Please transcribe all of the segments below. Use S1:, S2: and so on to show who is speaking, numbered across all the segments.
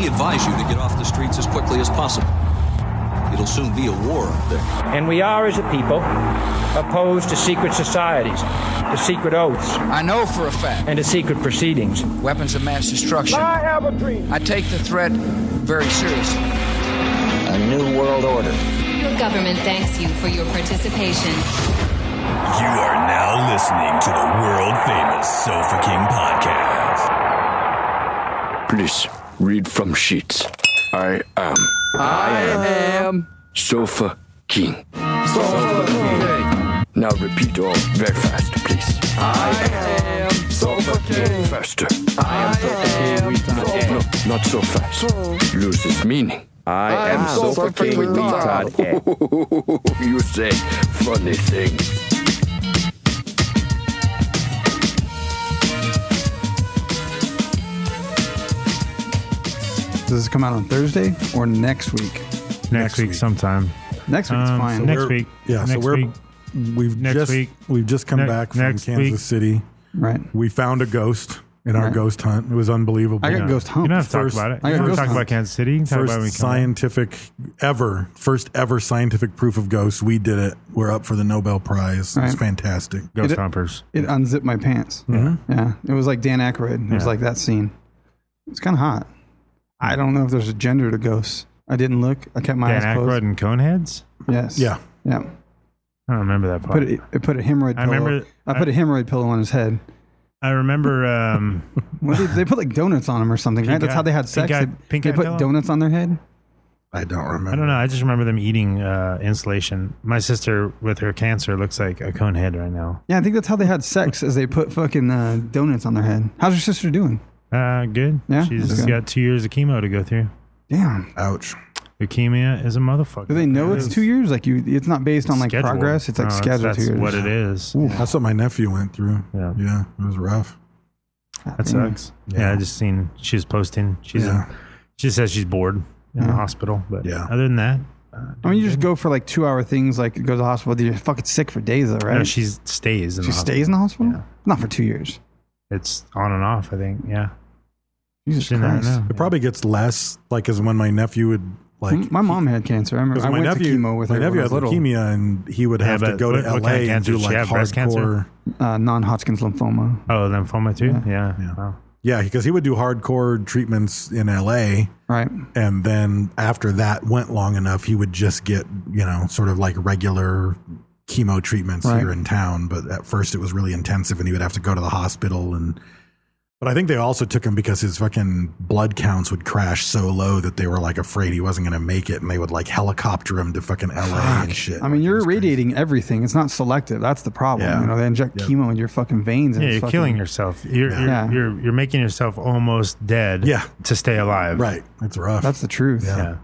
S1: We advise you to get off the streets as quickly as possible. It'll soon be a war out there.
S2: And we are, as a people, opposed to secret societies, to secret oaths.
S3: I know for a fact.
S2: And to secret proceedings.
S3: Weapons of mass destruction.
S2: I have a dream.
S3: I take the threat very seriously.
S2: A new world order.
S4: Your government thanks you for your participation.
S5: You are now listening to the world-famous Sofa King podcast.
S6: Please, read from sheets. I am Sofa King.
S3: Sofa King.
S6: Now repeat all very fast, please.
S3: I am Sofa King.
S6: Faster.
S3: I am Sofa King.
S6: No, not so fast. Loses meaning.
S3: I am Sofa King.
S6: You say funny things.
S7: Does this come out on Thursday or next week?
S8: Next week sometime.
S7: Next week's fine.
S8: So next week.
S9: Yeah,
S8: next
S9: so
S8: week.
S9: we've just come back from Kansas City.
S7: Right.
S9: We found a ghost in our ghost hunt. It was unbelievable.
S7: I got ghost hunt.
S8: You don't have to talk about it. You don't have to talk about Kansas City. You can talk about when we come back.
S9: First ever scientific proof of ghosts. We did it. We're up for the Nobel Prize. It was fantastic.
S8: Ghost humpers.
S7: It unzipped my pants.
S9: Mm-hmm.
S7: Yeah. It was like Dan Aykroyd. It was like that scene. It's kind of hot. I don't know if there's a gender to ghosts. I didn't look. I kept my eyes
S8: Dan
S7: closed.
S8: Aykroyd and Coneheads?
S7: Yes.
S9: Yeah.
S7: Yeah.
S8: I don't remember that part.
S7: It put a hemorrhoid pillow. I put a hemorrhoid pillow on his head.
S8: I remember...
S7: they put like donuts on him or something, right? That's how they had sex. They put donuts on their head.
S9: I don't remember.
S8: I don't know. I just remember them eating insulation. My sister with her cancer looks like a Conehead right now.
S7: Yeah, I think that's how they had sex, is they put fucking donuts on their head. How's your sister doing?
S8: Good.
S7: Yeah?
S8: She's got 2 years of chemo to go through.
S7: Damn.
S9: Ouch.
S8: Leukemia is a motherfucker.
S7: Do they know it's 2 years? Like it's not based on like
S8: scheduled.
S7: progress. It's like scheduled.
S8: That's
S7: 2 years.
S8: what it is.
S7: Ooh.
S9: That's what my nephew went through. Yeah, it was rough.
S8: That sucks. Yeah, I just seen she was posting. She says she's bored in the hospital, but other than that,
S7: I mean, you just go for like 2 hour things, like go to the hospital. You're fucking sick for days, though, right?
S8: No, she stays in the hospital.
S7: She stays in the hospital?
S8: Yeah.
S7: Not for 2 years.
S8: It's on and off, I think. Yeah.
S7: Jesus Christ.
S9: It probably gets less, like, as when my nephew would, like...
S7: My mom had cancer. I remember I went to chemo with her.
S9: My nephew had
S7: little.
S9: leukemia, and he would have to go to LA and do, like,
S8: breast
S9: hardcore...
S7: non-Hodgkin's lymphoma.
S8: Oh, lymphoma, too? Yeah. Wow.
S9: Yeah, because he would do hardcore treatments in LA.
S7: Right.
S9: And then after that went long enough, he would just get, sort of like regular chemo treatments here in town. But at first it was really intensive and he would have to go to the hospital. But I think they also took him because his fucking blood counts would crash so low that they were like afraid he wasn't going to make it. And they would like helicopter him to fucking LA and shit.
S7: I mean, you're irradiating everything. It's not selective. That's the problem.
S9: Yeah.
S7: They inject chemo into your fucking veins. And
S8: you're killing yourself. You're making yourself almost dead to stay alive.
S9: Right. It's rough.
S7: That's the truth.
S9: Yeah.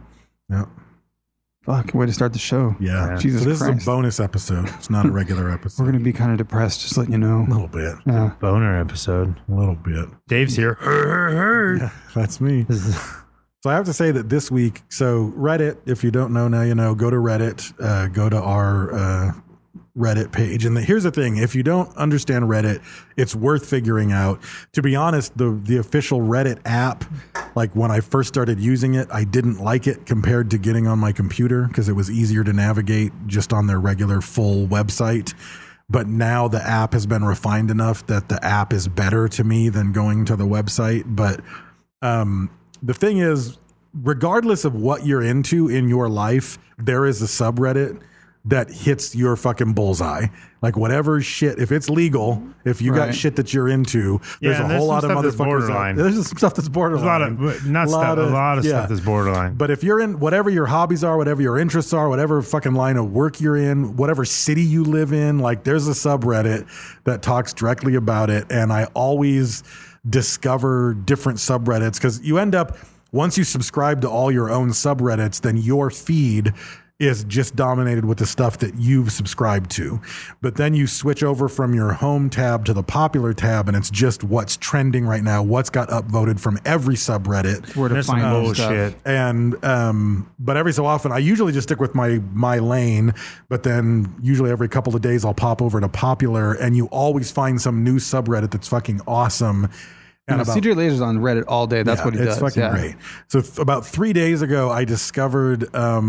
S7: Fuck, way to start the show.
S9: Yeah.
S7: Jesus
S9: so this
S7: Christ.
S9: is a bonus episode. It's not a regular episode.
S7: We're going to be kind of depressed, just letting you know.
S9: A little bit.
S7: Yeah.
S8: Boner episode.
S9: A little bit.
S8: Dave's here.
S9: Yeah, that's me. So I have to say that this week, so Reddit, if you don't know now, you know, go to Reddit, go to our Reddit page. And here's the thing. If you don't understand Reddit, it's worth figuring out. To be honest, the official Reddit app, like when I first started using it, I didn't like it compared to getting on my computer because it was easier to navigate just on their regular full website. But now the app has been refined enough that the app is better to me than going to the website. But the thing is, regardless of what you're into in your life, there is a subreddit that hits your fucking bullseye. Like whatever shit, if it's legal, if you got shit that you're into, there's a whole lot of motherfuckers. There's some stuff that's borderline.
S8: There's a lot of stuff that's borderline.
S9: But if you're in whatever your hobbies are, whatever your interests are, whatever fucking line of work you're in, whatever city you live in, like there's a subreddit that talks directly about it. And I always discover different subreddits because you end up, once you subscribe to all your own subreddits, then your feed is just dominated with the stuff that you've subscribed to. But then you switch over from your home tab to the popular tab and it's just what's trending right now, what's got upvoted from every subreddit.
S7: Where to find bullshit.
S9: And but every so often I usually just stick with my lane, but then usually every couple of days I'll pop over to popular and you always find some new subreddit that's fucking awesome. And
S7: CJ Laser's on Reddit all day. That's what he does.
S9: It's fucking great. So about 3 days ago, I discovered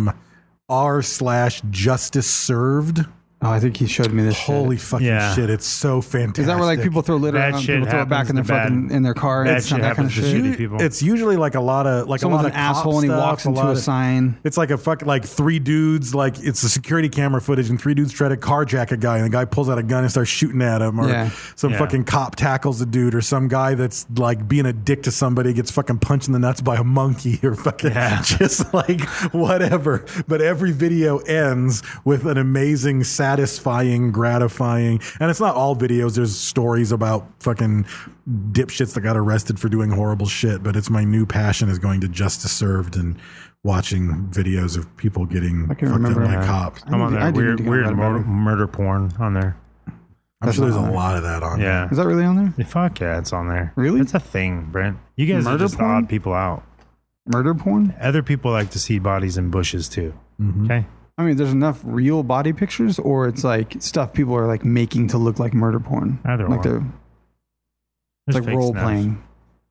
S9: r/Justice Served.
S7: Oh, I think he showed me this.
S9: Holy fucking shit! It's so fantastic.
S7: Is that where like people throw litter
S8: Bad
S7: on,
S8: shit
S7: people throw it back in their fucking in their car?
S8: Bad
S7: It's
S8: shit
S7: not that kind of
S8: happens to
S7: shit.
S8: shitty people.
S9: It's usually like a lot of like
S7: Someone's
S9: a lot
S7: an
S9: of cop
S7: asshole and he
S9: stuff,
S7: walks into a sign.
S9: It's like a fuck like 3 dudes, like it's a security camera footage, and 3 dudes try to carjack a guy, and the guy pulls out a gun and starts shooting at him, or some fucking cop tackles a dude, or some guy that's like being a dick to somebody gets fucking punched in the nuts by a monkey, or fucking just like whatever. But every video ends with an amazing, satisfying, gratifying, and it's not all videos. There's stories about fucking dipshits that got arrested for doing horrible shit, but it's my new passion is going to Justice Served and watching videos of people getting fucked up by cops.
S8: I'm on there. Weird murder porn on there.
S9: I'm sure there's a lot of that on there.
S7: Is that really on there?
S8: Fuck yeah, it's on there.
S7: Really?
S8: It's a thing, Brent. You guys
S7: Murder
S8: are just
S7: porn?
S8: odd people out.
S7: Murder porn?
S8: Other people like to see bodies in bushes too. Okay.
S7: I mean, there's enough real body pictures, or it's like stuff people are like making to look like murder porn.
S8: Either
S7: like
S8: one.
S7: It's
S8: There's
S7: like
S8: fake
S7: role
S8: stuff.
S7: playing.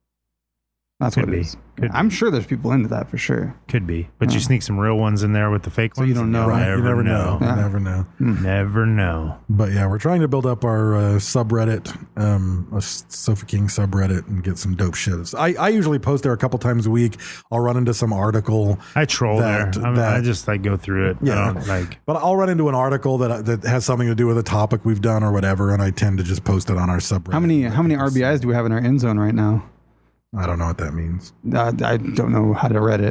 S7: That's
S8: Could
S7: what it
S8: be.
S7: is.
S8: Could
S7: I'm sure there's people into that for sure.
S8: Could be, but you sneak some real ones in there with the fake ones.
S7: you don't know.
S9: Right, you never know.
S7: Yeah.
S9: You never know.
S8: Never know.
S9: But yeah, we're trying to build up our subreddit, a Sofa King subreddit, and get some dope shit. I usually post there a couple times a week. I'll run into some article.
S8: I troll there. I just like go through it.
S9: Yeah,
S8: I don't, like.
S9: But I'll run into an article that has something to do with a topic we've done or whatever, and I tend to just post it on our subreddit.
S7: How many RBIs do we have in our end zone right now?
S9: I don't know what that means.
S7: I don't know how to read it.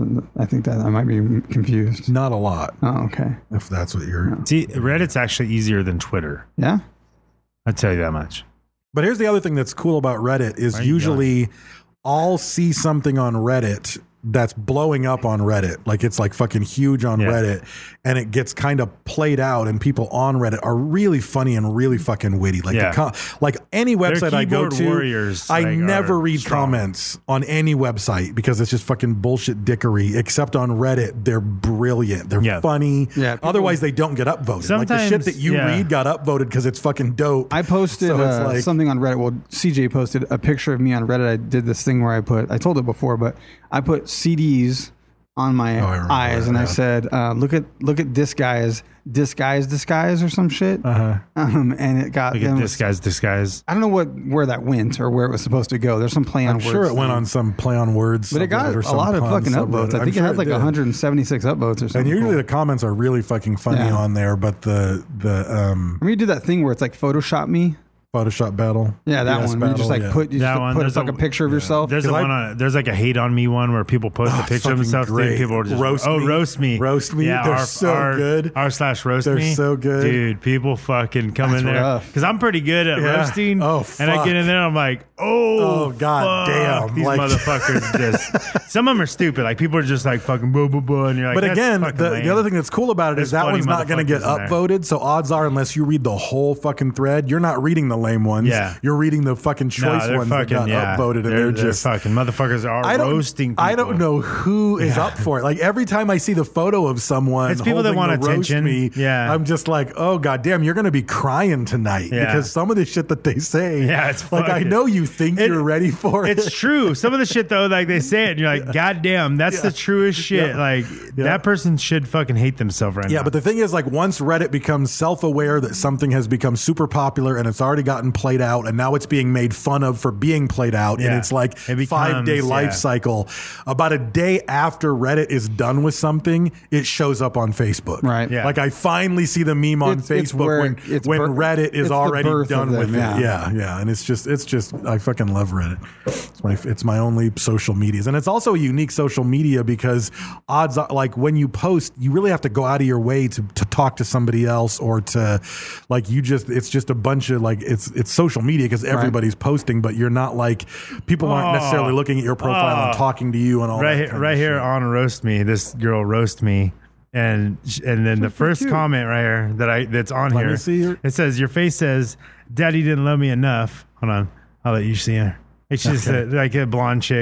S7: I think that I might be confused.
S9: Not a lot.
S7: Oh, okay.
S9: If that's what you're...
S8: See, Reddit's actually easier than Twitter.
S7: Yeah?
S8: I'll tell you that much.
S9: But here's the other thing that's cool about Reddit is usually I'll see something on Reddit that's blowing up on Reddit. Like it's like fucking huge on Reddit, and it gets kind of played out, and people on Reddit are really funny and really fucking witty. Like like any website I go to,
S8: warriors,
S9: I
S8: like,
S9: never read
S8: strong.
S9: comments on any website because it's just fucking bullshit dickery. Except on Reddit, they're brilliant. They're funny.
S7: Yeah, people-
S9: Otherwise, they don't get upvoted. Like the shit that you read got upvoted because it's fucking dope.
S7: I posted
S9: So it's like-
S7: something on Reddit. Well, CJ posted a picture of me on Reddit. I did this thing where I told it before, but I put CDs on my eyes, and I said, "Look at this guy's disguise or some shit." And it got
S8: Look at this guy's disguise.
S7: I don't know where that went or where it was supposed to go. There's some play on
S9: I'm
S7: words.
S9: sure it went
S7: thing.
S9: on some play on words,
S7: But it got
S9: subreddit or
S7: a
S9: some
S7: lot of
S9: pun
S7: fucking
S9: subreddit.
S7: upvotes. I
S9: I'm
S7: think
S9: sure
S7: it had like
S9: did.
S7: 176 upvotes or something.
S9: And usually
S7: cool.
S9: the comments are really fucking funny on there, but the
S7: Remember you did that thing where it's like Photoshop me?
S9: Photoshop battle.
S7: Yeah, that
S9: PS
S7: one. Where you just
S9: battle,
S7: like
S9: yeah.
S7: put
S8: There's
S7: like a picture of yourself.
S8: There's a one on. There's like a hate on me one where people post a
S9: it's
S8: picture of
S9: fucking
S8: themselves.
S9: great.
S8: Dude, people are just
S9: Roast me.
S8: roast me,
S9: Roast me.
S8: Yeah,
S9: They're so good.
S8: r/roast
S9: They're
S8: me.
S9: so good.
S8: dude. People fucking come in there
S7: rough.
S8: because I'm pretty good at
S9: Yeah.
S8: roasting.
S9: Oh,
S8: and I
S9: fuck.
S8: get in there, I'm like, oh
S9: god
S8: fuck.
S9: damn.
S8: These
S9: Like-
S8: motherfuckers just. Some of them are stupid. Like people are just like fucking boo boo boo, and you're like.
S9: But
S8: that's
S9: again,
S8: fucking
S9: the
S8: lame.
S9: other thing that's cool about it is
S8: There's
S9: that
S8: funny
S9: one's not going to get
S8: motherfuckers in there.
S9: upvoted. So odds are, unless you read the whole fucking thread, you're not reading the lame ones.
S8: Yeah.
S9: You're reading the fucking choice
S8: they're
S9: ones that got upvoted, and they're just
S8: fucking motherfuckers are roasting people.
S9: I don't know who is up for it. Like every time I see the photo of someone,
S8: It's people that
S9: holding
S8: want
S9: the roast
S8: attention.
S9: me,
S8: Yeah.
S9: I'm just like, oh goddamn, you're going to be crying tonight
S8: Yeah.
S9: because some of the shit that they say.
S8: Yeah, it's
S9: like I
S8: fucking-
S9: know you think you're ready for it.
S8: It's true. Some of the shit though, like they say it, and you're like, God damn, that's the truest shit.
S9: Yeah.
S8: Like that person should fucking hate themselves right now.
S9: Yeah, but the thing is, like, once Reddit becomes self-aware that something has become super popular and it's already gotten played out, and now it's being made fun of for being played out, and it's like
S8: It becomes,
S9: 5-day life cycle. About a day after Reddit is done with something, it shows up on Facebook.
S7: Right.
S8: Yeah.
S9: Like I finally see the meme on
S7: It's
S9: Facebook
S7: where
S9: when
S7: it's
S9: Reddit
S7: it's
S9: is
S7: the
S9: already
S7: birth
S9: done
S7: of
S9: with
S7: them,
S9: it.
S7: yeah.
S9: Yeah, and it's just I fucking love Reddit. It's my only social medias, and it's also a unique social media because odds are, like when you post, you really have to go out of your way to talk to somebody else or to like it's just a bunch of like it's social media because everybody's posting, but you're not like people aren't necessarily looking at your profile and talking to you and all that.
S8: Right here on Roast Me, this girl roast me. And then the first
S7: cute.
S8: comment right here that's on
S9: Let me
S8: here,
S9: see her.
S8: it says, your face says, Daddy didn't love me enough. Hold on. I'll let you see her. It's just like a blonde chick.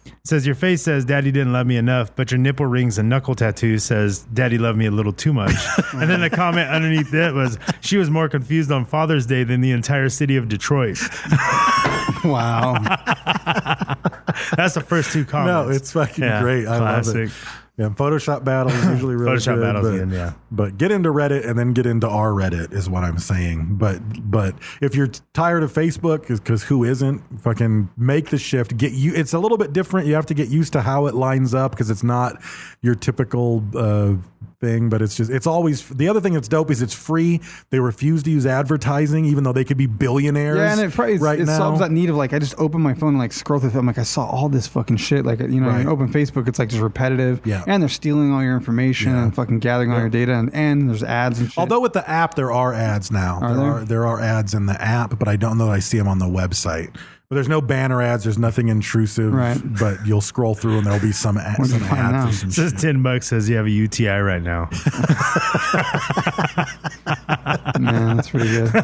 S8: It says, your face says, Daddy didn't love me enough, but your nipple rings and knuckle tattoo says, Daddy loved me a little too much. And then the comment underneath it was, she was more confused on Father's Day than the entire city of Detroit.
S7: Wow.
S8: That's the first two comments.
S9: No, it's fucking great. I love it. Yeah, Photoshop battle is usually really
S8: Photoshop
S9: good.
S8: battle's good, yeah.
S9: But get into Reddit and then get into our Reddit is what I'm saying. But if you're tired of Facebook, because who isn't, fucking make the shift. It's a little bit different. You have to get used to how it lines up because it's not your typical thing. But it's always the other thing that's dope is it's free. They refuse to use advertising, even though they could be billionaires.
S7: Yeah, and it
S9: now.
S7: solves that need of like I just open my phone and like scroll through. I'm like I saw all this fucking shit. Like you know, when you open Facebook, it's like just repetitive.
S9: Yeah.
S7: And they're stealing all your information and fucking gathering all your data, and there's ads and shit.
S9: Although with the app there are ads now. There are ads in the app, but I don't know that I see them on the website. But there's no banner ads. There's nothing intrusive.
S7: Right.
S9: But you'll scroll through and there'll be some ads.
S7: What do you find now?
S9: For some
S8: Says
S9: shit.
S8: $10 says you have a UTI right now.
S7: Man, that's pretty good.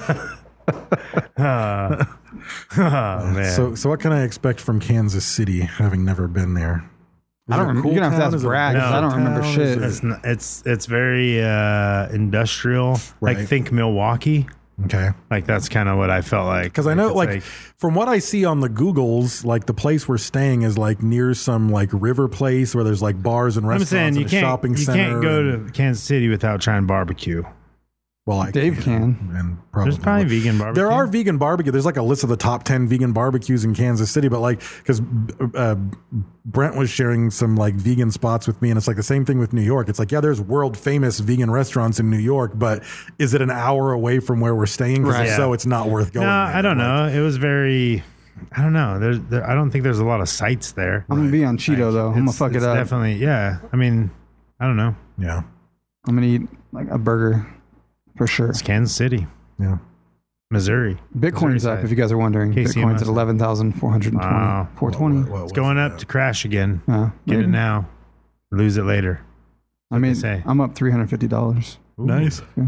S8: Oh, man.
S9: So what can I expect from Kansas City, having never been there?
S7: I don't remember. You're gonna have to ask Brad because I don't remember shit.
S8: It's very industrial.
S9: Right.
S8: Like think Milwaukee.
S9: Okay.
S8: Like that's kind of what I felt like.
S9: Because I know, like, from what I see on the Googles, like the place we're staying is like near some like river place where there's like bars and
S8: I'm
S9: restaurants
S8: saying you
S9: and a shopping
S8: you
S9: center.
S8: can't go to Kansas City without trying barbecue.
S9: Well,
S7: Dave can.
S9: And probably
S8: There's probably vegan barbecue.
S9: There are vegan barbecue. There's like a list of the top 10 vegan barbecues in Kansas City, but like, because Brent was sharing some like vegan spots with me, and it's like the same thing with New York. It's like, yeah, there's world famous vegan restaurants in New York, but is it an hour away from where we're staying?
S7: Right.
S9: If so, it's not worth going.
S8: No,
S9: there.
S8: I don't know. It was very. I don't know. I don't think there's a lot of sites there.
S7: I'm gonna be on Cheeto though. I'm gonna fuck it up.
S8: Definitely, yeah. I mean, I don't know.
S9: Yeah.
S7: I'm gonna eat like a burger for sure.
S8: It's Kansas City.
S9: Yeah.
S8: Missouri.
S7: Bitcoin's
S8: Missouri
S7: up
S8: side.
S7: if you guys are wondering.
S8: KCMS.
S7: Bitcoin's at 11,420.
S8: Wow.
S7: 420.
S8: It's going up to crash again.
S7: Yeah,
S8: Get
S7: maybe.
S8: it now. Lose it later.
S7: I mean,
S8: say.
S7: I'm up $350.
S8: Ooh.
S9: Nice.
S7: Yeah.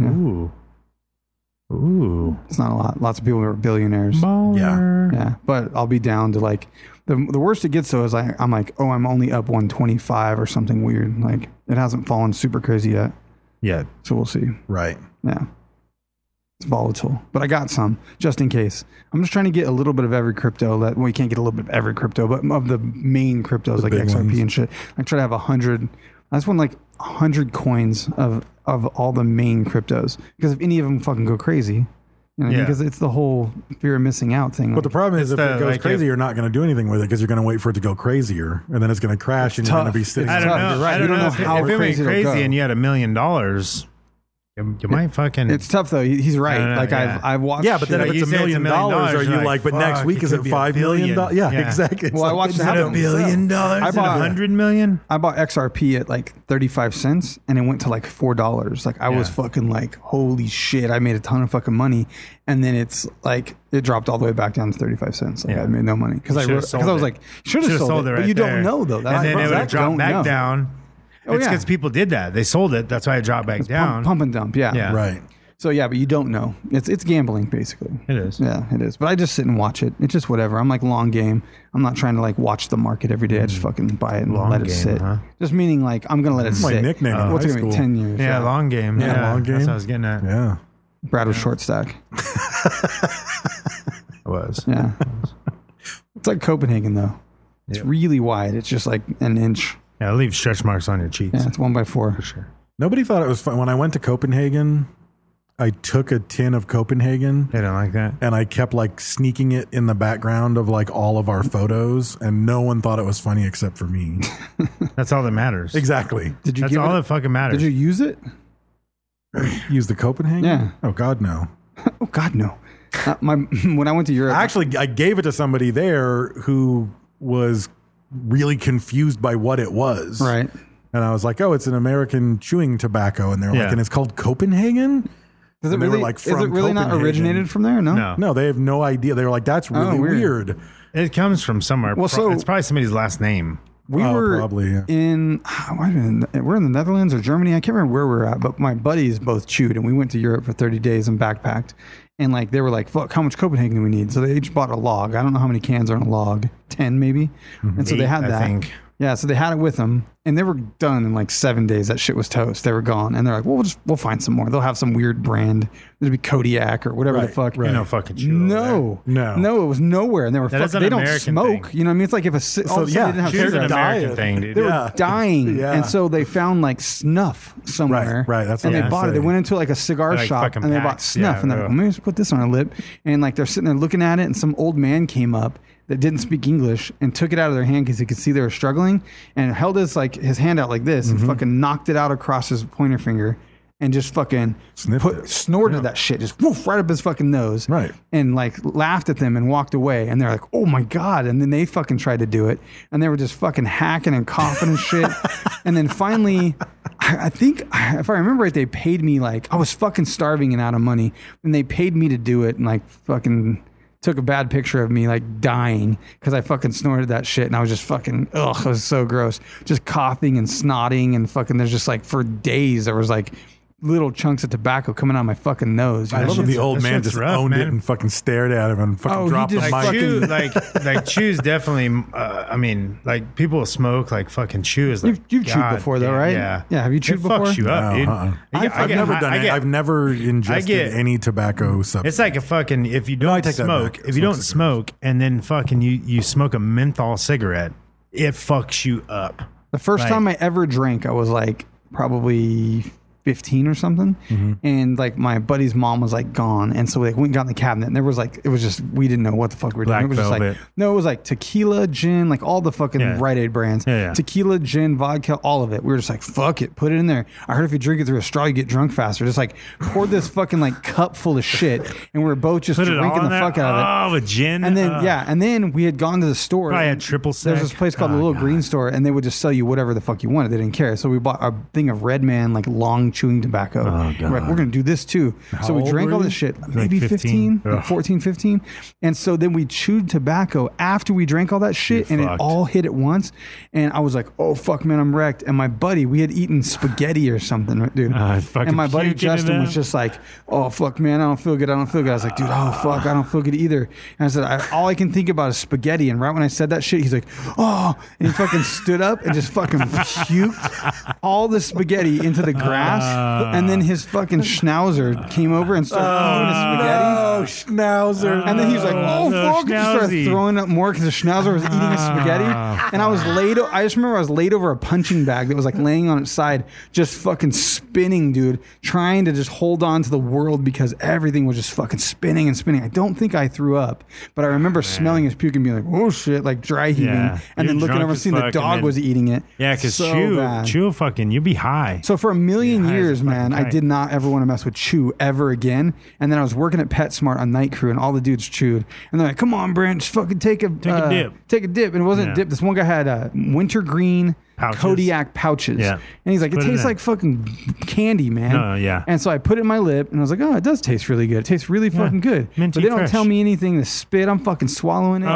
S8: Ooh.
S7: It's not a lot. Lots of people are billionaires.
S8: Baller.
S7: Yeah, but I'll be down to like the worst it gets though is I'm like, oh, I'm only up 125 or something weird. Like it hasn't fallen super crazy yet.
S8: Yeah.
S7: So we'll see.
S9: Right.
S7: Yeah. It's volatile, but I got some just in case. I'm just trying to get a little bit of every crypto. You can't get a little bit of every crypto, but of the main cryptos like
S9: big
S7: XRP
S9: ones.
S7: and shit. I try to have 100. I just want like 100 coins of all the main cryptos because if any of them fucking go crazy, you know,
S8: Yeah.
S7: because it's the whole fear of missing out thing.
S9: But the problem is,
S8: It's
S9: if it goes
S8: like
S9: crazy,
S8: if-
S9: you're not going to do anything with it because you're going to wait for it to go crazier, and then it's going to crash, and you're going to
S7: tough.
S9: be sitting.
S8: I don't
S7: tough.
S8: know.
S7: You're right.
S8: I
S7: You
S8: don't know
S7: know
S8: if it
S7: how
S8: went
S7: crazy it'll
S8: crazy
S7: go.
S8: and you had $1 million. You might fucking.
S7: It's tough though. He's right.
S8: I don't know,
S7: like
S8: yeah.
S7: I've watched.
S9: Yeah, but then
S7: shit.
S9: if
S8: You
S9: it's
S8: say
S9: $1 million, are you
S8: you're
S9: like, but
S8: fuck,
S9: next week
S8: it
S9: is
S8: could
S9: it
S8: be
S9: $5 million?
S8: billion.
S9: Yeah, exactly. It's
S7: Well, I
S9: like,
S7: watched
S9: it's
S7: it
S9: not
S7: happen.
S9: a billion.
S7: I
S8: Is it
S7: bought-
S8: 100 million?
S7: I bought XRP at like 35 cents and it went to like $4. Like I was
S8: Yeah.
S7: fucking like, holy shit, I made a ton of fucking money. And then it's like, it dropped all the way back down to 35 cents. Like
S8: Yeah.
S7: I made no money. Because I
S8: Should've
S7: was
S8: sold
S7: like,
S8: it.
S7: should have sold it.
S8: right
S7: But you
S8: there.
S7: don't know though. That's
S8: and then it would have
S7: exact-
S8: dropped
S7: don't
S8: back
S7: know.
S8: down.
S7: Oh,
S8: It's
S7: yeah.
S8: because people did that. They sold it. That's why it dropped back down.
S7: Pump and dump. Yeah.
S8: Yeah.
S9: Right.
S7: So yeah, but you don't know. It's gambling basically.
S8: It is.
S7: Yeah, it is. But I just sit and watch it. It's just whatever. I'm like long game. I'm not trying to like watch the market every day. I just fucking buy it and
S8: Long
S7: let it
S8: game,
S7: sit.
S8: huh?
S7: Just meaning like I'm gonna let it
S9: That's my
S7: sit.
S9: nickname in
S7: What's
S9: high
S7: it gonna be?
S9: school.
S7: 10 years.
S8: Yeah, long game.
S9: Yeah, long game.
S8: That's what I was getting at.
S9: Yeah.
S7: Brad was short stack.
S8: It was.
S7: Yeah. It's like Copenhagen though. It's really wide. It's just like an inch.
S8: Yeah, leave stretch marks on your cheeks.
S7: Yeah, it's 1x4.
S8: For sure.
S9: Nobody thought it was fun. When I went to Copenhagen, I took a tin of Copenhagen
S8: They don't like that.
S9: and I kept like sneaking it in the background of like all of our photos, and no one thought it was funny except for me.
S8: That's all that matters.
S9: Exactly.
S7: Did you
S8: That's
S7: give
S8: all
S7: it?
S8: that fucking matters.
S7: Did you use it?
S9: Use the Copenhagen?
S7: Yeah.
S9: Oh God, no.
S7: Oh God, no. When I went to Europe,
S9: Actually, I gave it to somebody there who was really confused by what it was.
S7: right?
S9: And I was like, "Oh, it's an American chewing tobacco," and they're like,
S8: Yeah.
S9: "And it's called Copenhagen."
S7: Does it
S9: And they were
S7: really?
S9: like,
S7: is it
S9: from
S7: really not
S9: Copenhagen.
S7: originated from there? No.
S8: No.
S9: No, they have no idea. They were like, "That's really
S7: weird.
S9: weird."
S8: It comes from somewhere.
S7: Well, so-
S8: it's probably somebody's last name.
S7: We were
S9: probably, yeah.
S7: we're in the Netherlands or Germany. I can't remember where we were at, but my buddies both chewed, and we went to Europe for 30 days and backpacked. And like they were like, "Fuck, how much Copenhagen do we need?" So they each bought a log. I don't know how many cans are in a log, 10 maybe. And so they had
S8: 8,
S7: that.
S8: I think.
S7: Yeah, so they had it with them, and they were done in like 7 days. That shit was toast. They were gone, and they're like, "Well, we'll find some more. They'll have some weird brand. There'd be Kodiak or whatever the fuck."
S9: right.
S8: You know, fucking chew.
S7: No, it was nowhere, and they were.
S8: That is an
S7: they don't
S8: American
S7: smoke.
S8: thing.
S7: You know what I mean? It's like if all of a sudden they didn't have
S8: Chew's an
S7: cigarettes.
S8: American thing, dude.
S7: They were dying,
S9: Yeah.
S7: and so they found like snuff somewhere.
S9: Right, that's
S7: and
S9: what
S7: they
S9: I'm
S7: bought it. They
S9: saying.
S7: went into like a cigar
S8: Like
S7: shop
S8: fucking
S7: and they bought
S8: packs.
S7: snuff,
S8: Yeah,
S7: and they're like,
S8: yeah.
S7: "Let me just put this on our lip." And like they're sitting there looking at it, and some old man came up that didn't speak English and took it out of their hand because he could see they were struggling, and held his hand out like this and fucking knocked it out across his pointer finger. And just fucking snorted that shit, just woof, right up his fucking nose.
S9: Right.
S7: And like laughed at them and walked away. And they're like, "Oh my God." And then they fucking tried to do it. And they were just fucking hacking and coughing and shit. And then finally, I think, if I remember right, they paid me like, I was fucking starving and out of money. And they paid me to do it and like fucking took a bad picture of me like dying because I fucking snorted that shit, and I was just fucking, it was so gross. Just coughing and snotting and fucking, there's just like for days there was like little chunks of tobacco coming out of my fucking nose.
S9: I love that the old man
S8: shit's
S9: just
S8: rough,
S9: owned it
S8: man.
S9: and fucking stared at him and fucking dropped the
S7: just
S9: mic.
S8: Chew, like chew's definitely. I mean, like people smoke like fucking chew is like
S7: You've chewed
S8: God
S7: before though,
S8: damn,
S7: right?
S8: Yeah.
S7: Yeah, have you chewed
S8: it
S7: before?
S8: Fucks you up,
S9: No,
S8: dude.
S9: I've never done it. I've never ingested any tobacco substance.
S8: It's like a fucking if you don't
S9: take that
S8: smoke,
S9: back.
S8: if you don't
S9: Smoke
S8: smoke, and then fucking you smoke a menthol cigarette, it fucks you up.
S7: The first
S8: Like-
S7: time I ever drank, I was like probably 15 or something, and like my buddy's mom was like gone, and so we like went and got in the cabinet, and there was like, it was just, we didn't know what the fuck we were doing.
S8: Black
S7: It was just
S8: Velvet.
S7: like, no, it was like tequila, gin, like all the fucking
S8: Yeah.
S7: Rite Aid brands,
S8: Yeah.
S7: tequila, gin, vodka, all of it. We were just like, fuck it, put it in there. I heard if you drink it through a straw, you get drunk faster. Just like poured this fucking like cup full of shit, and we were both just
S8: Put it all
S7: drinking
S8: in
S7: the
S8: there.
S7: fuck out of it.
S8: Oh, with gin.
S7: And then and then we had gone to the store.
S8: Probably had
S7: and
S8: triple
S7: There's this
S8: sec.
S7: place called the
S8: Oh,
S7: Little
S8: God.
S7: Green Store, and they would just sell you whatever the fuck you wanted. They didn't care. So we bought a thing of Red Man, like long chewing tobacco.
S8: Oh, God.
S7: We're like, we're gonna do this too. So we
S9: old
S7: drank
S9: were
S7: all
S9: you?
S7: this shit, maybe 15,
S8: Ugh.
S7: like 14, 15. And so then we chewed tobacco after we drank all that shit,
S8: You're
S7: and
S8: fucked.
S7: it all hit at once. And I was like, oh fuck, man, I'm wrecked. And my buddy, we had eaten spaghetti or something, right, dude.
S8: Fucking
S7: And my buddy
S8: puking it
S7: Justin was
S8: out.
S7: just like, oh fuck, man, I don't feel good. I don't feel good. I was like, dude, oh fuck, I don't feel good either. And I said, all I can think about is spaghetti. And right when I said that shit, he's like, oh, and he fucking stood up and just fucking puked all the spaghetti into the grass. And then his fucking schnauzer came over and started eating the spaghetti.
S9: Oh, schnauzer.
S7: And then he was like, "Oh
S8: no,
S7: fuck!" and just started
S8: Schnauzzy.
S7: throwing up more because the schnauzer was eating his spaghetti. And I was laid. I just remember I was laid over a punching bag that was like laying on its side, just fucking spinning, dude, trying to just hold on to the world because everything was just fucking spinning and spinning. I don't think I threw up, but I remember smelling his puke and being like, "Oh shit!" like dry heaving,
S8: Yeah.
S7: and then
S8: You're
S7: looking
S8: drunk
S7: over and
S8: as
S7: seeing the
S8: fuck,
S7: dog
S8: and then-
S7: was eating it.
S8: Yeah, because
S7: so
S8: chew
S7: bad.
S8: fucking, you'd be high.
S7: So for a million
S8: Yeah, high as a
S7: years, man,
S8: fucking
S7: I did not ever want to mess with chew ever again. And then I was working at PetSmart on night crew, and all the dudes chewed. And they're like, "Come on, Brent, just fucking take a
S8: dip.
S7: Take a dip." And it wasn't
S8: Yeah.
S7: dip. This one guy had wintergreen
S8: Pouches.
S7: Kodiak pouches.
S8: Yeah.
S7: And he's like, "It
S8: Put it
S7: tastes
S8: in.
S7: like fucking candy, man."
S8: No, yeah.
S7: And so I put it in my lip, and I was like, "Oh, it does taste really good. It tastes really fucking good."
S8: Minty
S7: But they don't
S8: fresh.
S7: tell me anything to spit. I'm fucking swallowing it.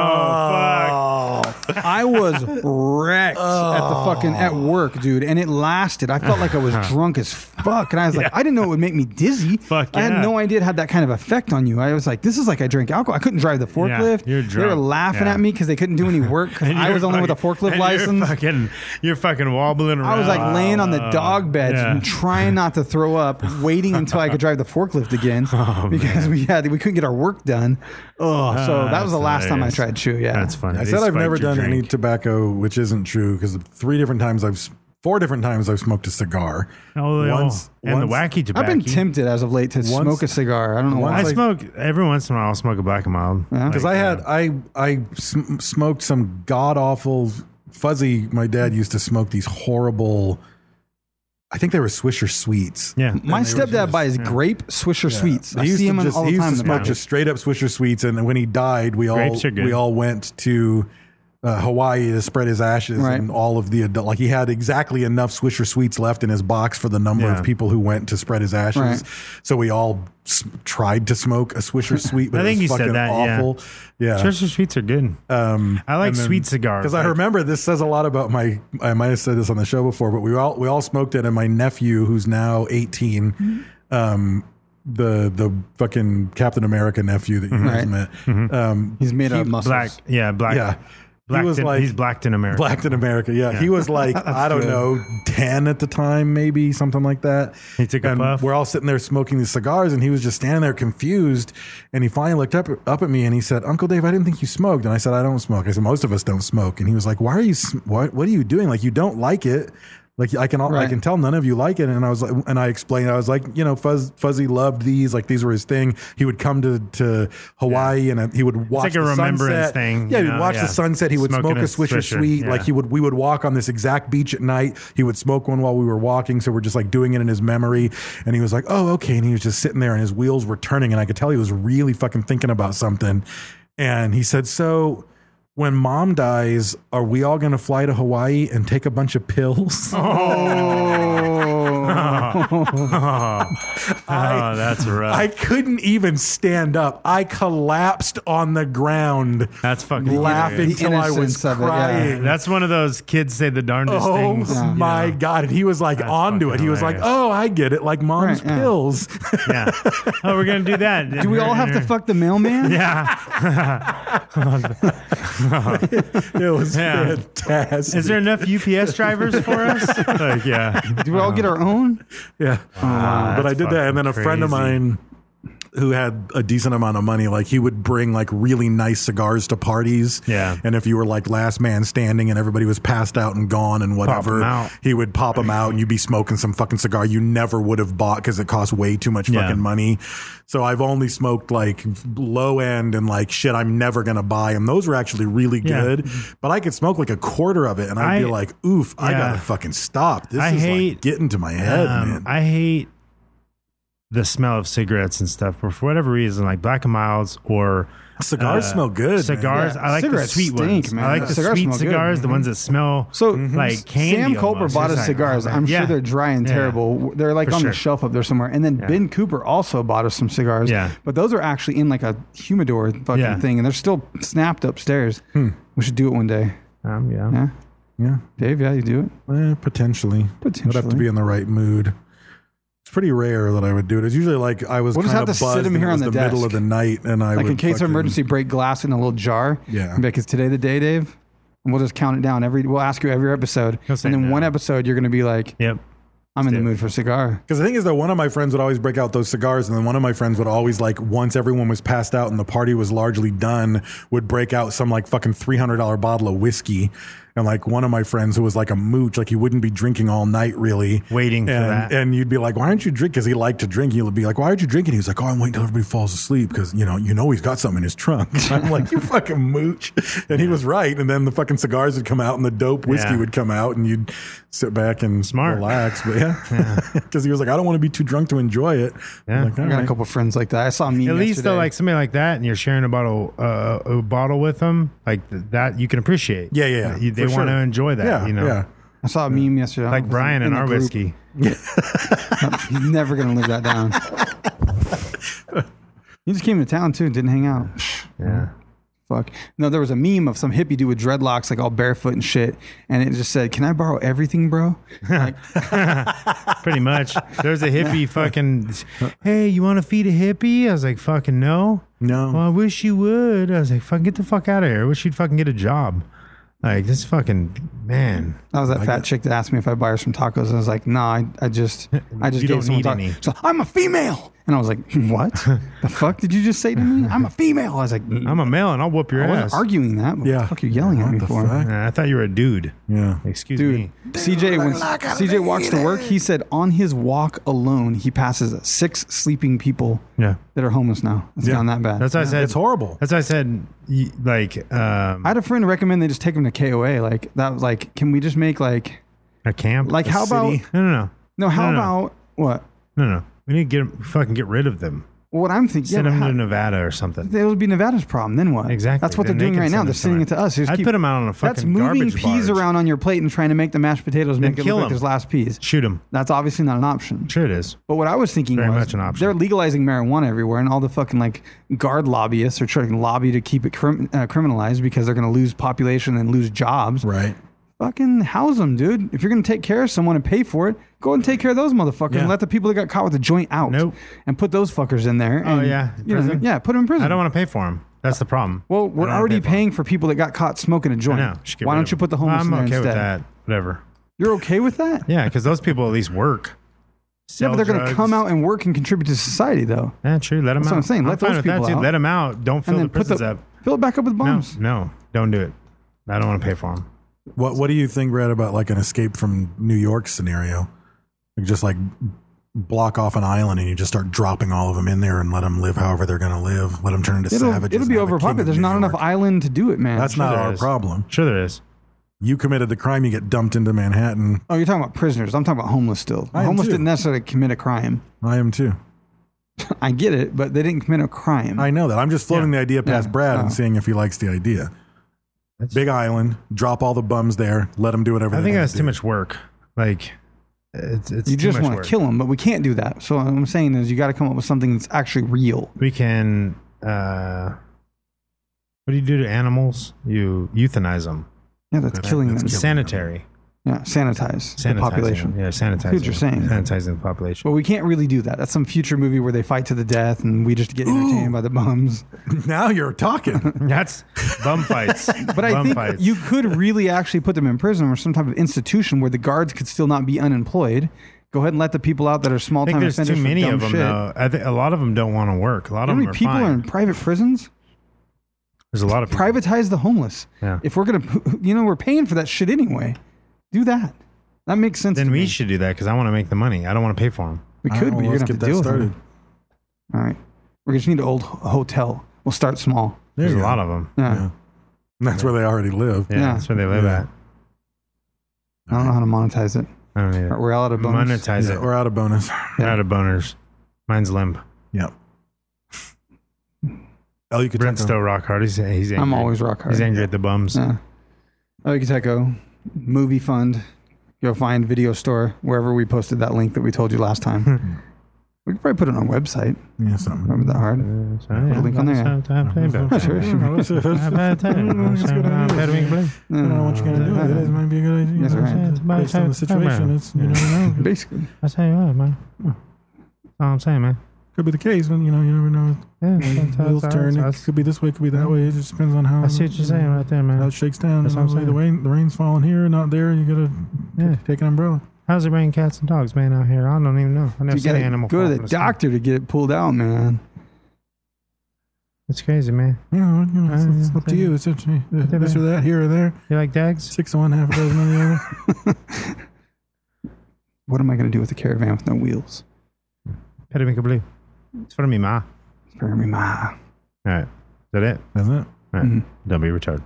S8: Oh,
S7: I was wrecked at work, dude, and it lasted. I felt like I was drunk as fuck, and I was like, I didn't know it would make me dizzy.
S8: Fuck
S7: I had
S8: yeah.
S7: no idea it had that kind of effect on you. I was like, this is like I drank alcohol. I couldn't drive the forklift.
S8: you're
S7: They were
S8: drunk.
S7: laughing
S8: Yeah.
S7: at me because they couldn't do any work because
S8: And
S7: I
S8: you're
S7: was only with a
S8: fucking-
S7: forklift
S8: and
S7: license.
S8: You're fucking wobbling around.
S7: I was like laying on the dog beds
S8: yeah.
S7: and trying not to throw up, waiting until I could drive the forklift again because we couldn't get our work done. Oh, so that was the last time I
S8: hilarious.
S7: tried chew. Yeah,
S8: That's funny.
S9: I
S8: They
S9: said I've
S8: spiked
S9: never
S8: your
S9: done any
S8: drink.
S9: tobacco, which isn't true because 4 different times I've smoked a cigar.
S8: Oh, and the wacky tobacco.
S7: I've been tempted as of late to smoke a cigar. I don't know why.
S8: I smoke every once in a while. I'll smoke a Black and Mild
S9: Because I smoked some god awful fuzzy. My dad used to smoke these horrible. I think they were Swisher Sweets.
S8: Yeah.
S7: My
S9: And they were
S7: stepdad
S9: just-
S7: buys grape Swisher Sweets.
S9: He
S7: I
S9: used
S7: see
S9: to
S7: him
S9: just,
S7: all
S9: he
S7: the
S9: used
S7: time.
S9: to
S7: in the
S9: smoke
S7: back.
S9: just straight up Swisher Sweets, and when he died, we
S8: Grapes are good.
S9: all went to Hawaii to spread his ashes
S7: Right.
S9: and all of the adult. Like he had exactly enough Swisher Sweets left in his box for the number of people who went to spread his ashes.
S7: Right.
S9: So we all tried to smoke a Swisher Sweet, but
S8: I think
S9: it was
S8: you said
S9: fucking
S8: that,
S9: awful. Yeah.
S8: Swisher Sweets are good. I like sweet cigars.
S9: Because I remember this says a lot about I might have said this on the show before, but we all smoked it, and my nephew, who's now 18, the fucking Captain America nephew that you guys met.
S7: He's made of muscles.
S8: Black. Yeah.
S9: He was like,
S8: he's blacked in America.
S9: Blacked in America, yeah. He was like, I don't know, 10 at the time, maybe, something like that.
S8: He took a puff.
S9: We're all sitting there smoking these cigars, and he was just standing there confused. And he finally looked up at me, and he said, Uncle Dave, I didn't think you smoked. And I said, I don't smoke. I said, most of us don't smoke. And he was like, why are you, what are you doing? Like, you don't like it. Like I can tell none of you like it, and I was like, and I explained, I was like, Fuzzy loved these, like these were his thing. He would come to Hawaii and he would watch
S8: it's like a
S9: the
S8: remembrance
S9: sunset.
S8: thing.
S9: Yeah, he'd watch the sunset. He would
S8: Smoking
S9: smoke a Swisher Sweet.
S8: Yeah.
S9: Like we would walk on this exact beach at night. He would smoke one while we were walking, so we're just like doing it in his memory. And he was like, oh, okay. And he was just sitting there, and his wheels were turning, and I could tell he was really fucking thinking about something. And he said, so when Mom dies, are we all going to fly to Hawaii and take a bunch of pills?
S8: That's rough.
S9: I couldn't even stand up. I collapsed on the ground.
S8: That's fucking
S9: laughing
S8: hilarious.
S9: till I was
S7: innocence of it,
S9: crying.
S7: yeah.
S8: That's one of those kids say the darndest
S9: Oh
S8: things.
S9: my God. And he was like
S8: That's
S9: onto it.
S8: fucking
S9: He was like,
S8: hilarious.
S9: oh, I get it. Like Mom's
S7: Right, yeah.
S9: pills.
S8: Yeah. Oh, we're gonna do that.
S7: Do we all have to fuck the mailman?
S8: Yeah.
S9: It was
S8: Yeah.
S9: fantastic.
S8: Is there enough UPS drivers for us? Like, yeah.
S7: Do we all get our own?
S9: Yeah. But I
S8: that's
S9: did that. And then a
S8: fucking
S9: friend of
S8: crazy.
S9: mine who had a decent amount of money, like he would bring like really nice cigars to parties.
S8: Yeah.
S9: And if you were like last man standing and everybody was passed out and gone and whatever,
S8: 'em out.
S9: he would pop them out and you'd be smoking some fucking cigar you never would have bought because it cost way too much
S8: Yeah.
S9: fucking money. So I've only smoked like low end and like shit I'm never going to buy. And those were actually really
S8: Yeah.
S9: good. But I could smoke like a quarter of it and I'd be like, oof, I
S8: Yeah.
S9: got to fucking stop. This
S8: I
S9: is
S8: hate,
S9: like getting to my head, man.
S8: I hate the smell of cigarettes and stuff, but for whatever reason, like Black and Milds or
S9: Cigars smell good.
S8: Cigars,
S7: man.
S8: I like
S7: Cigarettes
S8: the sweet
S7: stink,
S8: ones.
S7: man.
S8: I like the
S7: Cigars
S8: sweet
S7: smell good.
S8: cigars, the ones that smell
S7: So
S8: like candy.
S7: Sam Culper
S8: almost.
S7: bought
S8: It's
S7: us
S8: like,
S7: cigars.
S8: oh,
S7: I'm
S8: yeah.
S7: sure they're dry and
S8: Yeah.
S7: terrible. They're like
S8: For
S7: on
S8: sure.
S7: the shelf up there somewhere. And then
S8: Yeah.
S7: Ben Cooper also bought us some cigars.
S8: Yeah.
S7: But those are actually in like a humidor fucking
S8: Yeah.
S7: thing, and they're still snapped upstairs. We should do it one day.
S8: Yeah.
S7: Yeah,
S9: Yeah.
S7: Dave. Yeah, you do it.
S9: Potentially. I'd have to
S7: Potentially.
S9: be in the right mood. It's pretty rare that I would do it. It's usually like I was
S7: We'll just
S9: kind
S7: have
S9: of
S7: to
S9: buzzed
S7: sit him
S9: and
S7: here
S9: it
S7: on
S9: was
S7: the
S9: middle of
S7: desk.
S9: the night, and I
S7: Like
S9: would
S7: in case of
S9: fucking-
S7: emergency, break glass in a little jar.
S9: Yeah.
S7: And be like, is today the day, Dave? And we'll just count it down we'll ask you every episode.
S8: He'll say
S7: And then
S8: no.
S7: one episode, you're going to be like,
S8: Yep.
S7: I'm in the
S8: do it.
S7: mood for a cigar.
S9: Because the thing is that one of my friends would always break out those cigars, and then one of my friends would always, like, once everyone was passed out and the party was largely done, would break out some like fucking $300 bottle of whiskey. And like one of my friends who was like a mooch, like he wouldn't be drinking all night really.
S8: Waiting for
S9: and,
S8: that.
S9: And you'd be like, why aren't you drinking? Because he liked to drink. He would be like, why aren't you drinking? He was like, oh, I'm waiting till everybody falls asleep because, you know he's got something in his trunk. I'm like, you fucking mooch. And he was right. And then the fucking cigars would come out and the dope whiskey
S8: Yeah.
S9: would come out and you'd sit back and
S8: Smart.
S9: relax. But yeah, because he was like, I don't want to be too drunk to enjoy it.
S8: Yeah.
S9: I'm like,
S7: I
S9: all
S7: got
S9: right.
S7: a couple friends like that. I saw a meme
S8: At least
S7: yesterday.
S8: though, like somebody like that, and you're sharing a bottle with them, like that you can appreciate.
S9: Yeah, yeah, yeah,
S8: They
S9: for
S8: want to
S9: sure.
S8: enjoy that.
S9: Yeah,
S8: you know.
S9: yeah.
S7: I saw a meme yesterday.
S8: Like Brian and
S7: in the
S8: our
S7: group.
S8: whiskey.
S7: He's never going to live that down. He just came to town too and didn't hang out.
S8: Yeah.
S7: Fuck. No, there was a meme of some hippie dude with dreadlocks, like all barefoot and shit. And it just said, can I borrow everything, bro? Like,
S8: Pretty much. There's a hippie fucking, hey, you want to feed a hippie? I was like, fucking no.
S9: No.
S8: Well, I wish you would. I was like, fucking get the fuck out of here. I wish you'd fucking get a job. Like, this fucking, man.
S7: that was that fat chick that asked me if I'd buy her some tacos. And I was like, nah, I just
S8: You
S7: gave
S8: don't
S7: someone
S8: need
S7: tacos.
S8: any.
S7: So I'm a female. And I was like, what? The fuck did you just say to me? I'm a female. I was like,
S8: I'm a male and I'll whoop your
S7: I wasn't
S8: ass.
S7: arguing that. But what
S9: Yeah.
S7: the fuck are you yelling at
S9: What
S7: me
S9: the
S7: for?
S9: fuck?
S8: I thought you were a dude.
S9: Yeah.
S8: Excuse
S7: Dude,
S8: me.
S7: CJ, when CJ walks to work, he said on his walk alone, he passes 6 sleeping people
S8: Yeah.
S7: that are homeless now. It's
S9: Yeah.
S7: gone that bad.
S8: That's why I said
S9: It's horrible.
S8: That's why I said like
S7: I had a friend recommend they just take him to KOA. Like that was like, can we just make like
S8: a camp.
S7: like how about
S9: city.
S8: No.
S7: no? How
S8: No.
S7: about what?
S8: No. We need to fucking get rid of them.
S7: What I'm thinking,
S8: Send them to Nevada or something.
S7: It would be Nevada's problem. Then what?
S8: Exactly.
S7: That's what
S8: Then
S7: they're doing
S8: they can
S7: right now.
S8: send
S7: They're
S8: it
S7: sending it to us.
S8: I'd put them out on a fucking
S7: That's moving
S8: garbage
S7: peas
S8: barge.
S7: around on your plate and trying to make the mashed potatoes
S8: Then
S7: make it
S8: kill
S7: look like
S8: them.
S7: there's last peas.
S8: Shoot them.
S7: That's obviously not an option.
S8: Sure it is.
S7: But what I was thinking
S8: Very
S7: was
S8: much an option.
S7: they're legalizing marijuana everywhere, and all the fucking like guard lobbyists are trying to lobby to keep it criminalized because they're going to lose population and lose jobs.
S9: Right.
S7: Fucking house them, dude. If you're going to take care of someone and pay for it, go and take care of those motherfuckers and let the people that got caught with the joint out.
S8: Nope.
S7: And put those fuckers in there.
S8: Oh,
S7: and,
S8: yeah.
S7: you know,
S8: Prison?
S7: yeah, put them in prison.
S8: I don't want to pay for them. That's the problem.
S7: Well, we're
S8: I don't
S7: already
S8: wanna pay for 'em.
S7: paying for people that got caught smoking a joint.
S8: I know. Just get
S7: Why
S8: rid
S7: don't
S8: of
S7: you put the homeless
S8: I'm
S7: in there
S8: okay
S7: instead?
S8: with that. Whatever.
S7: You're okay with that?
S8: Yeah, because those people at least work.
S7: Yeah, but they're going to
S8: drugs.
S7: come out and work and contribute to society, though.
S8: Yeah, true. Let them
S7: That's
S8: out.
S7: what I'm saying. Let
S8: fine
S7: those
S8: with that,
S7: people
S8: dude.
S7: out.
S8: Let them out. Don't fill
S7: And
S8: the
S7: then
S8: prisons up.
S7: fill it back up with bombs.
S8: No, don't do it. I don't want to pay for them.
S9: What do you think, Brad, about like an escape from New York scenario? Like just like block off an island and you just start dropping all of them in there and let them live however they're going to live. Let them turn into savages.
S7: It'll be
S9: and have a king
S7: overpopulated.
S9: of
S7: There's
S9: New
S7: not enough
S9: York.
S7: island to do it, man.
S9: That's not
S8: there
S9: our
S8: is.
S9: problem.
S8: Sure there is.
S9: You committed the crime, you get dumped into Manhattan.
S7: Oh, you're talking about prisoners. I'm talking about homeless still.
S9: I am
S7: Homeless
S9: too.
S7: didn't necessarily commit a crime.
S9: I am too.
S7: I get it, but they didn't commit a crime.
S9: I know that. I'm just floating the idea past
S7: Yeah.
S9: Brad
S7: Oh.
S9: and seeing if he likes the idea. Big island, drop all the bums there, let them do whatever
S8: I
S9: they
S8: think
S9: gotta
S8: that's
S9: do.
S8: too much work. Like, it's
S7: You
S8: too
S7: just
S8: much
S7: want
S8: work.
S7: to kill them, but we can't do that. So what I'm saying is you got to come up with something that's actually real.
S8: We can. What do you do to animals? You euthanize them.
S7: Yeah, that's killing them.
S8: Sanitary.
S7: Yeah, sanitize the
S8: Sanitizing
S7: population.
S8: them. Yeah, sanitizing.
S7: That's what you're saying.
S8: Sanitizing the population.
S7: But we can't really do that. That's some future movie where they fight to the death and we just get entertained by the bums.
S9: Now you're talking.
S8: That's bum fights.
S7: But I
S8: Bum
S7: think
S8: fights.
S7: you could really actually put them in prison or some type of institution where the guards could still not be unemployed. Go ahead and let the people out that are small
S8: I think
S7: time
S8: there's
S7: offenders
S8: too
S7: for
S8: many
S7: dumb
S8: of them,
S7: shit.
S8: though. I think a lot of them don't want to work. A lot
S7: How
S8: of them
S7: many
S8: are
S7: people
S8: fine.
S7: are in private prisons?
S8: There's a lot of people.
S7: Privatize the homeless.
S8: Yeah.
S7: If we're gonna, we're paying for that shit anyway. Do that. That makes sense.
S8: Then
S7: to
S8: we
S7: me.
S8: should do that because I want to make the money. I don't want to pay for them.
S7: We could, but you're
S9: let's
S7: gonna have
S9: get
S7: to deal
S9: that
S7: with
S9: started.
S7: it. All right. We just need an old hotel. We'll start small.
S8: There's
S9: you
S8: a
S9: go.
S8: lot of them.
S7: Yeah.
S9: Yeah. That's where they already live.
S8: Yeah,
S7: Yeah.
S8: that's where they live
S9: Yeah.
S8: at.
S7: I don't know how to monetize it.
S8: I don't either.
S7: We're all out of bonus.
S8: Monetize
S9: Yeah,
S8: it.
S9: we're out of bonus.
S8: We're out of boners. Mine's limp.
S9: Yep. Oh, you could
S8: Brent's still rock hard. He's angry.
S7: I'm always rock hard.
S8: He's angry at the bums.
S7: Yeah. Oikoteco, Movie Fund. Go find Video Store wherever we posted that link that we told you last time. We could probably put it on our website.
S9: Yeah, something.
S7: Remember that hard? Put a link on there.
S9: That's
S7: Sure, sure.
S9: I don't know what you're going to do. It might be a good idea.
S7: That's right.
S9: Based on the situation, it's, you never know.
S7: Basically.
S8: I tell you what, man. That's all I'm saying, man.
S9: Could be the case, but you never know.
S8: Yeah,
S9: Wheels turn. It could be this way, it could be that way. It just depends on how.
S8: I see what you're saying right there,
S9: How
S8: man.
S9: it shakes down.
S8: That's what I'm
S9: The rain's falling here, not there. You gotta
S8: Yeah.
S9: take an umbrella.
S8: How's it raining cats and dogs, man, out here? I don't even know. I never
S7: You
S8: seen an
S7: gotta
S8: animal
S7: go
S8: fall
S7: to
S8: from
S7: the
S8: sky.
S7: doctor to get it pulled out, man.
S8: It's crazy, man.
S9: Yeah, it's up to you. It's up to you. This or that, here or there.
S8: You like dags?
S9: 6 of one, half a dozen of the other.
S7: What am I going to do with a caravan with no wheels?
S8: Periwinkle blue. It's for me, ma.
S7: For me, ma.
S8: All right. Is that it?
S9: That's it.
S8: All right.
S7: Mhm.
S8: Don't be retarded.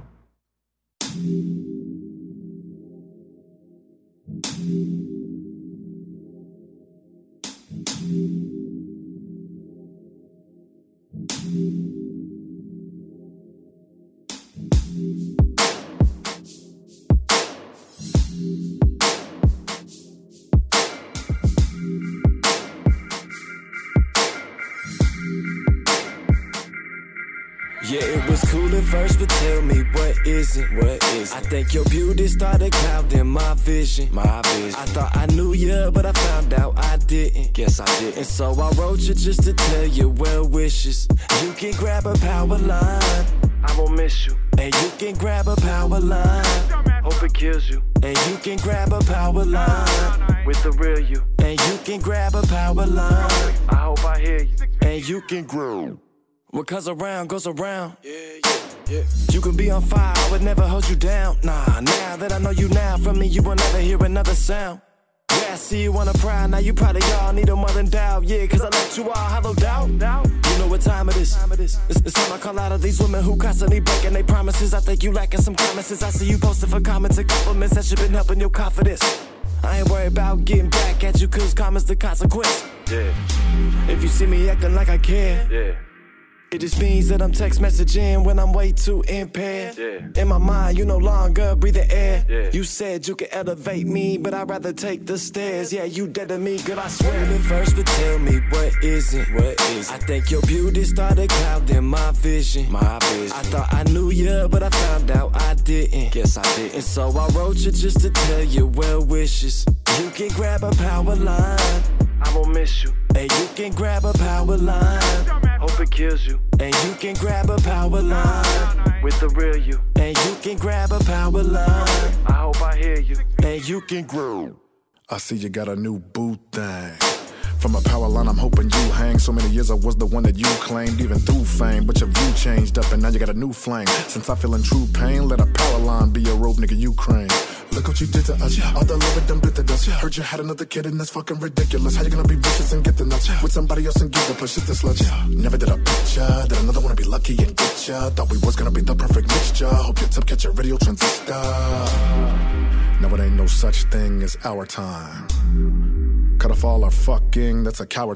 S10: Yeah, it was cool at first, but tell me what is it? What is it? I think your beauty started clouding my vision. I thought I knew you, but I found out I didn't. Guess I didn't. And so I wrote you just to tell you well wishes. You can grab a power line. I won't miss you. And you can grab a power line. Hope it kills you. And you can grab a power line with the real you. And you can grab a power line. I hope I hear you. And you can grow. What goes around goes around. Yeah. You can be on fire, I would never hold you down. Nah, now that I know you now, from me you will never hear another sound. Yeah, I see you on a prowl, now you probably all need a more than doubt. Yeah, cause I left you all hollowed out. You know what time it is. It's time I call out of these women who constantly breaking their promises. I think you lacking some promises. I see you posting for comments and compliments that should been helping your confidence. I ain't worried about getting back at you, cause karma's the consequence. Yeah. If you see me acting like I care, yeah, it just means that I'm text messaging when I'm way too impaired. Yeah. In my mind, you no longer breathe the air. Yeah. You said you could elevate me, but I'd rather take the stairs. Yeah, you dead to me, girl, I swear. The first, but tell me what isn't. What is? I think your beauty started clouding my vision. My vision. I thought I knew you, but I found out I didn't. Guess I didn't. And so I wrote you just to tell you well wishes. You can grab a power line, I won't miss you. And you can grab a power line, hope it kills you. And you can grab a power line with the real you. And you can grab a power line, I hope I hear you. And you can grow.
S11: I see you got a new boo thing. From a power line, I'm hoping you hang. So many years I was the one that you claimed, even through fame. But your view changed up and now you got a new flame. Since I feel in true pain, let a power line be your rope, nigga, Ukraine. Look what you did to us. All the love it done did to us. Heard you had another kid and that's fucking ridiculous. How you gonna be vicious and get the nuts with somebody else and get the push? It's the sluts. Never did I picture that another wanna be lucky and get ya. Thought we was gonna be the perfect mixture. Hope your tip catch a radio transistor. Now it ain't no such thing as our time. Cut off all our fucking, that's a coward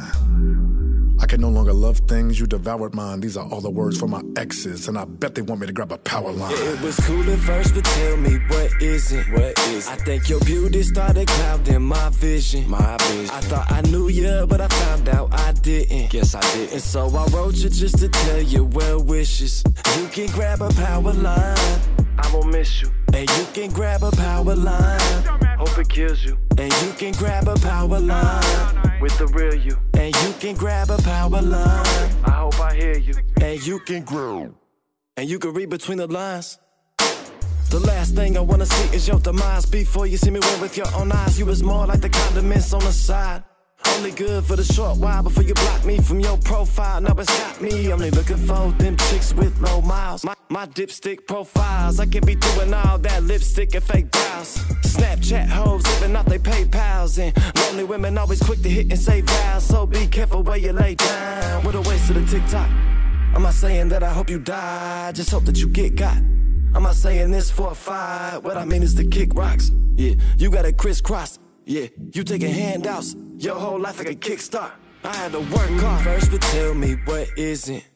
S11: sign. I can no longer love things, you devoured mine. These are all the words for my exes, and I bet they want me to grab a power line.
S10: Yeah, it was cool at first, but tell me what isn't. What is? I think your beauty started clouding my vision. My vision. I thought I knew you, but I found out I didn't. Guess I did. And so I wrote you just to tell you well wishes. You can grab a power line, I won't miss you. And you can grab a power line, hope it kills you. And you can grab a power line with the real you. And you can grab a power line, I hope I hear you. And you can grow. And you can read between the lines. The last thing I wanna see is your demise. Before you see me win with your own eyes, you was more like the condiments on the side. Only good for the short while before you block me from your profile. Now it's got me only looking for them chicks with low miles. My dipstick profiles, I can be doing all that lipstick and fake brows. Snapchat hoes living off they PayPals, and lonely women always quick to hit and say vows. So be careful where you lay down. What a waste of the TikTok. I'm not saying that I hope you die, just hope that you get got. I'm not saying this for a fight, what I mean is to kick rocks. Yeah, you got it crisscrossed. Yeah, you taking handouts, your whole life like a kickstart. I had to work hard first, but tell me what isn't.